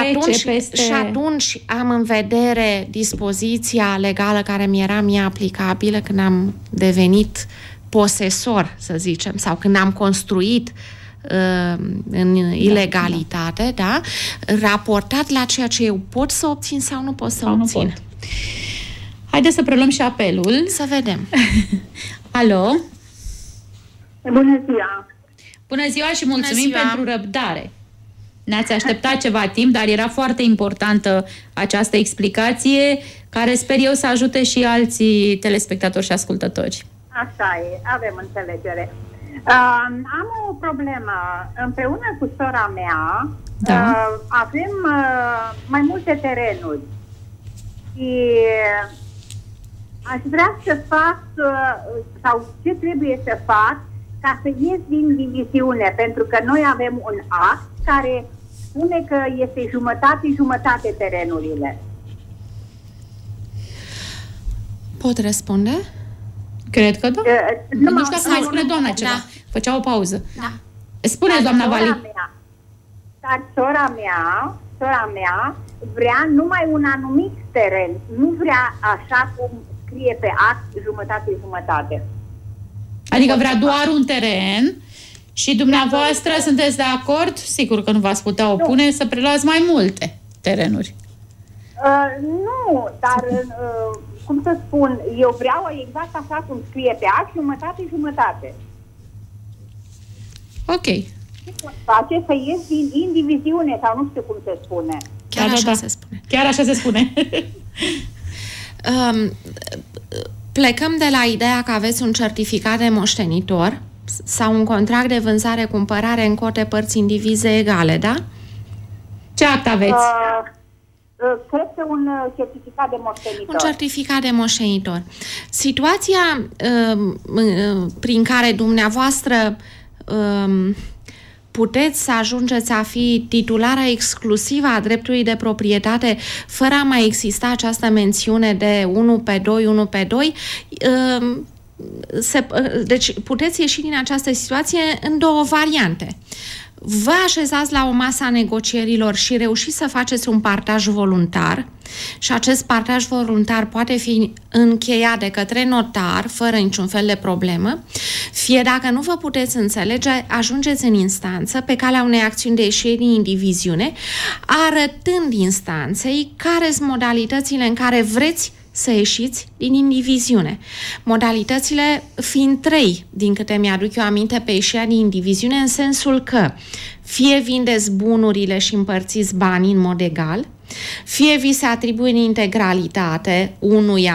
atunci am în vedere dispoziția legală care mi era mie aplicabilă când am devenit posesor, să zicem, sau când am construit în ilegalitate, da? Raportat la ceea ce eu pot să obțin sau nu pot să obțin. Haideți să preluăm și apelul. Să vedem. Alo? Bună ziua! Bună ziua și mulțumim pentru răbdare. Ne-ați așteptat ceva timp, dar era foarte importantă această explicație, care sper eu să ajute și alții telespectatori și ascultători. Așa e, avem înțelegere. Am o problemă. Împreună cu sora mea avem mai multe terenuri și aș vrea să fac sau ce trebuie să fac ca să ies din diviziune, pentru că noi avem un act care spune că este jumătate terenurile. Pot răspunde? Cred că da. Nu știu dacă mai spune doamna ceva. Da. Făcea o pauză. Da. Spune, doamna Vali. Dar sora mea vrea numai un anumit teren. Nu vrea așa cum scrie pe act jumătate. Adică vrea doar un teren și dumneavoastră sunteți de acord? Sigur că nu v-ați putea opune să preluați mai multe terenuri. Nu, dar cum să spun, eu vreau exact așa cum scrie pe act, jumătate. Ok. Ce pot face să ies din indiviziune sau nu știu cum se spune. Chiar așa se spune. Chiar așa se spune. Plecăm de la ideea că aveți un certificat de moștenitor sau un contract de vânzare-cumpărare în cote părți indivize egale, da? Ce act aveți? Cred că un certificat de moștenitor. Un certificat de moștenitor. Situația prin care dumneavoastră puteți să ajungeți a fi titulara exclusivă a dreptului de proprietate fără a mai exista această mențiune de 1/2. Deci puteți ieși din această situație în două variante. Vă așezați la o masă a negocierilor și reușiți să faceți un partaj voluntar și acest partaj voluntar poate fi încheiat de către notar fără niciun fel de problemă, fie dacă nu vă puteți înțelege, ajungeți în instanță pe calea unei acțiuni de ieșire din indiviziune, arătând instanței care sunt modalitățile în care vreți să ieșiți din indiviziune. Modalitățile fiind 3, din câte mi-aduc eu aminte, pe ieșirea din indiviziune, în sensul că fie vindeți bunurile și împărțiți banii în mod egal, fie vi se atribuie în integralitate unuia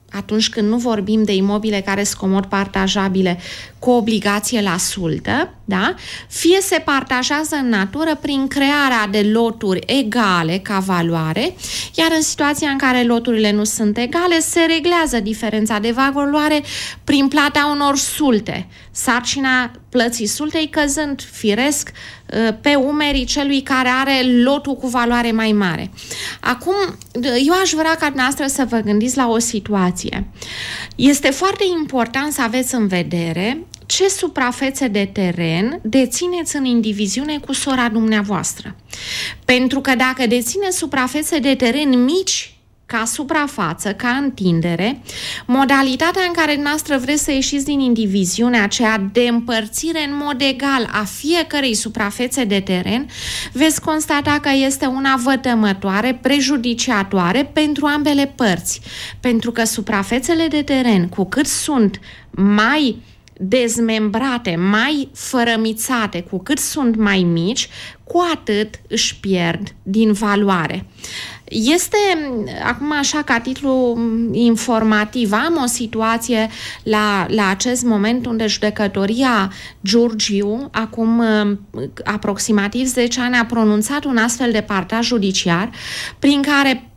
atunci când nu vorbim de imobile care sunt comod partajabile cu obligație la sultă, da? Fie se partajează în natură prin crearea de loturi egale ca valoare, iar în situația în care loturile nu sunt egale, se reglează diferența de valoare prin plata unor sulte, sarcina plății sultei căzând firesc pe umerii celui care are lotul cu valoare mai mare. Acum, eu aș vrea ca dumneavoastră să vă gândiți la o situație. Este foarte important să aveți în vedere ce suprafețe de teren dețineți în indiviziune cu sora dumneavoastră. Pentru că dacă dețineți suprafețe de teren mici ca suprafață, ca întindere, modalitatea în care dumneavoastră vreți să ieșiți din indiviziunea aceea de împărțire în mod egal a fiecărei suprafețe de teren, veți constata că este una vătămătoare, prejudiciatoare pentru ambele părți. Pentru că suprafețele de teren, cu cât sunt mai dezmembrate, mai fărămițate, cu cât sunt mai mici, cu atât își pierd din valoare. Este, acum așa ca titlu informativ, am o situație la acest moment unde judecătoria Giurgiu, acum aproximativ 10 ani, a pronunțat un astfel de partaj judiciar prin care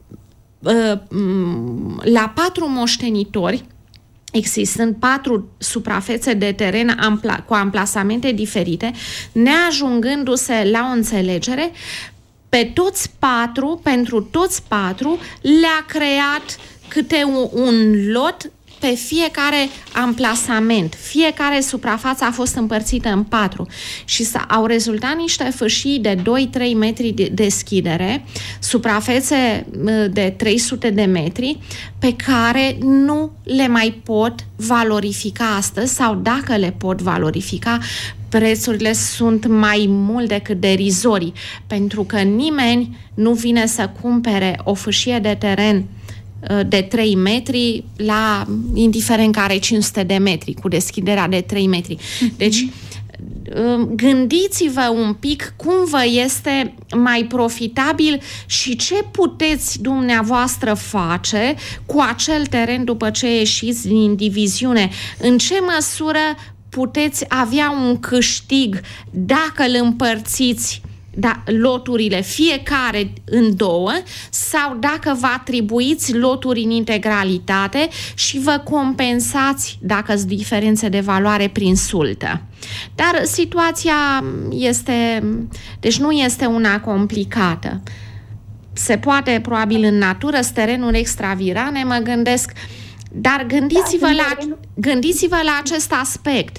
la 4 moștenitori, existând 4 suprafețe de teren cu amplasamente diferite, neajungându-se la o înțelegere, pentru toți 4 le-a creat câte un lot pe fiecare amplasament. Fiecare suprafață a fost împărțită în 4 și au rezultat niște fâșii de 2-3 metri de deschidere, suprafețe de 300 de metri, pe care nu le mai pot valorifica astăzi, sau dacă le pot valorifica, prețurile sunt mai mult decât derizorii, pentru că nimeni nu vine să cumpere o fâșie de teren de 3 metri la, indiferent care 500 de metri, cu deschiderea de 3 metri. Deci, gândiți-vă un pic cum vă este mai profitabil și ce puteți dumneavoastră face cu acel teren după ce ieșiți din diviziune. În ce măsură puteți avea un câștig dacă îl împărțiți loturile fiecare în 2 sau dacă vă atribuiți loturi în integralitate și vă compensați dacă sunt diferențe de valoare prin sultă. Dar situația deci nu este una complicată. Se poate probabil în natură, terenuri extravirane, mă gândesc, dar gândiți-vă la acest aspect.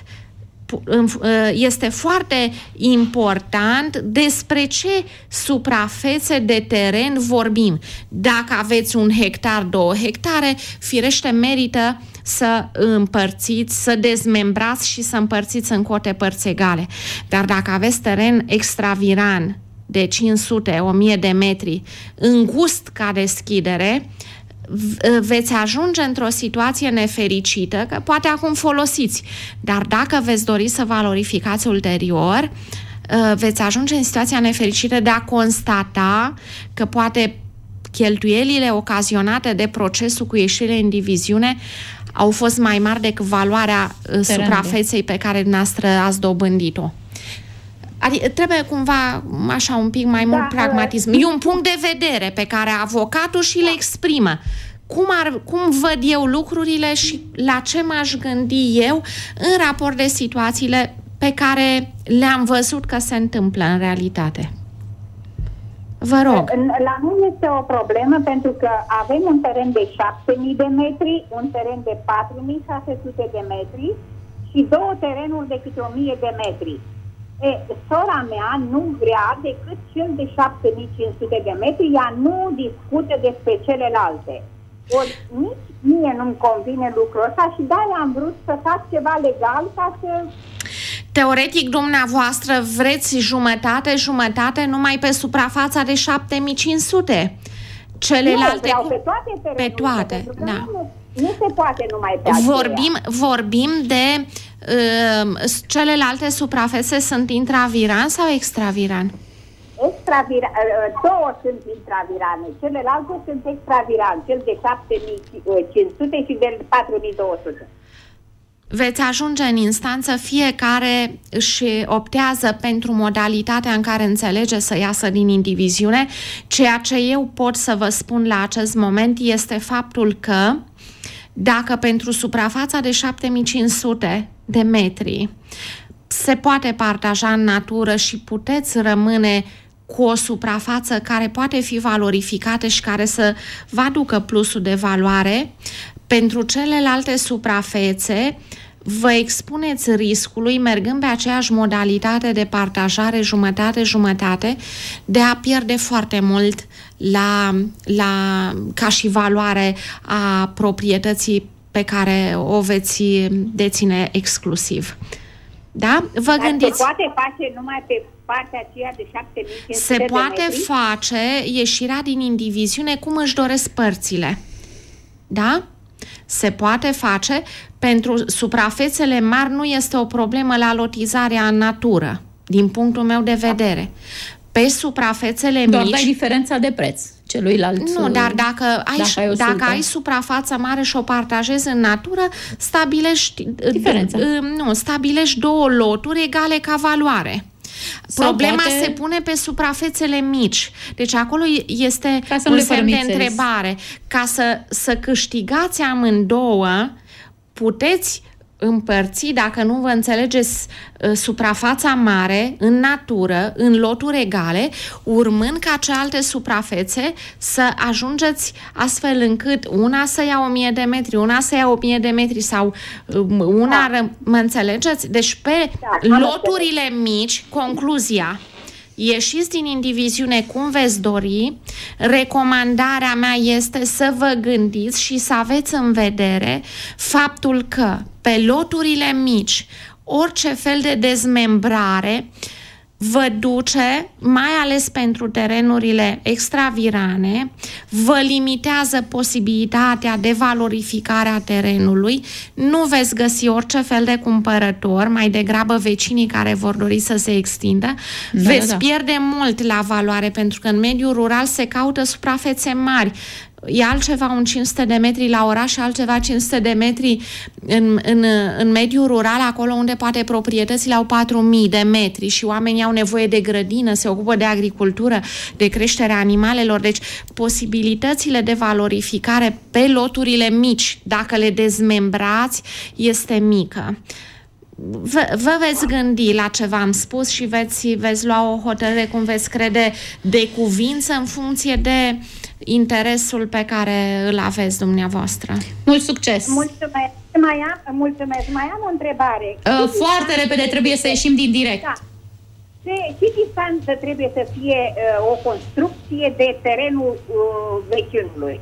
Este foarte important despre ce suprafețe de teren vorbim. Dacă aveți 1 hectar, 2 hectare, firește merită să împărțiți, să dezmembrați și să împărțiți în cote părți egale. Dar dacă aveți teren extraviran de 500-1000 de metri, îngust ca deschidere, veți ajunge într-o situație nefericită, că poate acum folosiți, dar dacă veți dori să valorificați ulterior, veți ajunge în situația nefericită de a constata că poate cheltuielile ocazionate de procesul cu ieșire în diviziune au fost mai mari decât valoarea suprafeței pe care dumneavoastră ați dobândit-o. Adică trebuie cumva așa un pic mai mult pragmatism. E un punct de vedere pe care avocatul și le exprimă. Cum văd eu lucrurile și la ce m-aș gândi eu în raport de situațiile pe care le-am văzut că se întâmplă în realitate. Vă rog. La noi este o problemă pentru că avem un teren de 7.000 de metri, un teren de 4.600 de metri și 2 terenuri de câte 1.000 de metri. Sora mea nu vrea decât cel de 7.500 de metri, ea nu discută despre celelalte. Ori nici mie nu-mi convine lucrul ăsta și de-aia am vrut să fac ceva legal ca să... Teoretic, dumneavoastră vreți jumătate numai pe suprafața de 7.500. Celelalte... Nu, vreau pe toate terenurile. Pe toate, da. Nu se poate numai pe aceea. Vorbim de celelalte suprafețe sunt intraviran sau extraviran? două sunt intravirane, celelalte sunt extravirane, cel de 7.500 și de 4.200. Veți ajunge în instanță, fiecare își optează pentru modalitatea în care înțelege să iasă din indiviziune. Ceea ce eu pot să vă spun la acest moment este faptul că dacă pentru suprafața de 7.500 de metri se poate partaja în natură și puteți rămâne cu o suprafață care poate fi valorificată și care să vă aducă plusul de valoare, pentru celelalte suprafețe vă expuneți riscului, mergând pe aceeași modalitate de partajare jumătate-jumătate, de a pierde foarte mult ca și valoare a proprietății pe care o veți deține exclusiv. Da? Vă gândiți. Se poate face numai pe partea aceea de 7.500 se poate de metri? face ieșirea din indiviziune cum își doresc părțile. Da? Se poate face. Pentru suprafețele mari nu este o problemă la lotizarea în natură, din punctul meu de vedere. Pe suprafețele doar mici... dai diferența de preț celuilalt. Nu, dar dacă ai suprafața mare și o partajezi în natură, stabilești diferența. Stabilești două loturi egale ca valoare. Problema se pune pe suprafețele mici. Deci acolo este un semn de întrebare. Ca să câștigați amândouă, puteți împărți, dacă nu vă înțelegeți, suprafața mare în natură, în loturi egale, urmând ca cealaltă suprafețe să ajungeți astfel încât una să ia 1000 de metri, una să ia 1000 de metri sau una, mă înțelegeți? Deci pe loturile mici, concluzia, ieșiți din indiviziune cum veți dori. Recomandarea mea este să vă gândiți și să aveți în vedere faptul că pe loturile mici orice fel de dezmembrare vă duce, mai ales pentru terenurile extravirane, vă limitează posibilitatea de valorificare a terenului, nu veți găsi orice fel de cumpărător, mai degrabă vecinii care vor dori să se extindă, veți pierde mult la valoare, pentru că în mediul rural se caută suprafețe mari. E altceva un 500 de metri la oraș și altceva 500 de metri în mediul rural, acolo unde poate proprietățile au 4.000 de metri și oamenii au nevoie de grădină, se ocupă de agricultură, de creșterea animalelor. Deci posibilitățile de valorificare pe loturile mici, dacă le dezmembrați, este mică. Vă veți gândi la ce v-am spus și veți lua o hotărâre cum veți crede de cuvință în funcție de interesul pe care îl aveți dumneavoastră. Mult succes! Mulțumesc! Mai am o întrebare. Foarte repede trebuie să ieșim din direct. Da. Ce distanță trebuie să fie o construcție de terenul vecinului?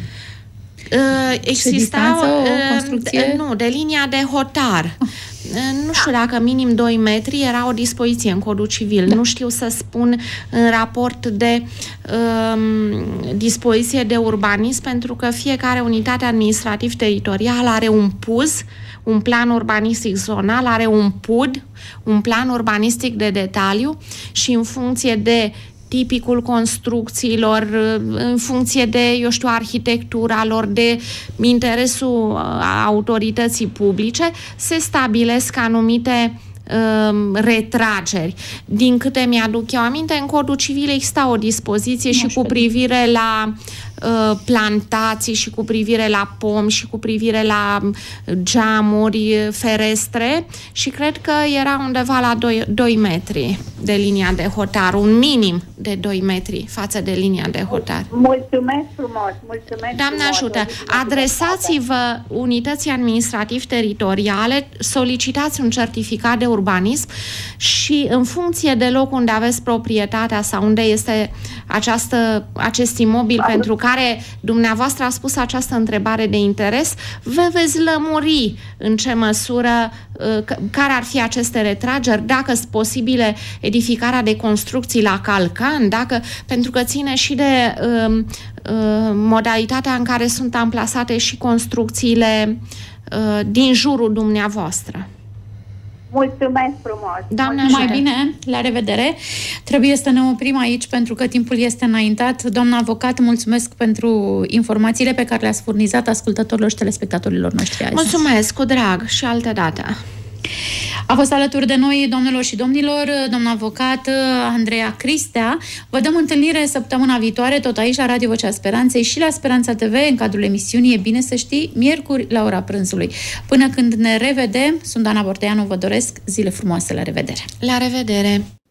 Exista o construcție? De linia de hotar. Nu știu dacă minim 2 metri era o dispoziție în Codul Civil. Nu știu să spun în raport de dispoziție de urbanism, pentru că fiecare unitate administrativ-teritorială are un PUZ, un plan urbanistic zonal, are un PUD, un plan urbanistic de detaliu, și în funcție de tipicul construcțiilor, în funcție de, arhitectura lor, de interesul autorității publice, se stabilesc anumite retrageri. Din câte mi-aduc eu aminte, în Codul Civil exista o dispoziție și cu privire la plantații și cu privire la pomi și cu privire la geamuri, ferestre, și cred că era undeva la 2 metri de linia de hotar, un minim de 2 metri față de linia de hotar. Mulțumesc frumos! Mulțumesc. Doamne ajută! Adresați-vă unității administrativ-teritoriale, solicitați un certificat de urbanism și în funcție de locul unde aveți proprietatea sau unde este acest imobil pentru care dumneavoastră a spus această întrebare de interes, vă veți lămuri în ce măsură, care ar fi aceste retrageri, dacă sunt posibile edificarea de construcții la calcan, pentru că ține și de modalitatea în care sunt amplasate și construcțiile din jurul dumneavoastră. Mulțumesc frumos! Doamne, mai bine, la revedere. Trebuie să ne oprim aici pentru că timpul este înaintat. Doamna avocat, mulțumesc pentru informațiile pe care le-ați furnizat ascultătorilor și telespectatorilor noștri azi. Mulțumesc, cu drag și altă dată. A fost alături de noi, domnilor și domnilor, doamna avocat Andreea Cristea. Vă dăm întâlnire săptămâna viitoare, tot aici la Radio Vocea Speranței și la Speranța TV, în cadrul emisiunii E bine să știi, miercuri la ora prânzului. Până când ne revedem, sunt Ana Borteanu, vă doresc zile frumoase, la revedere! La revedere!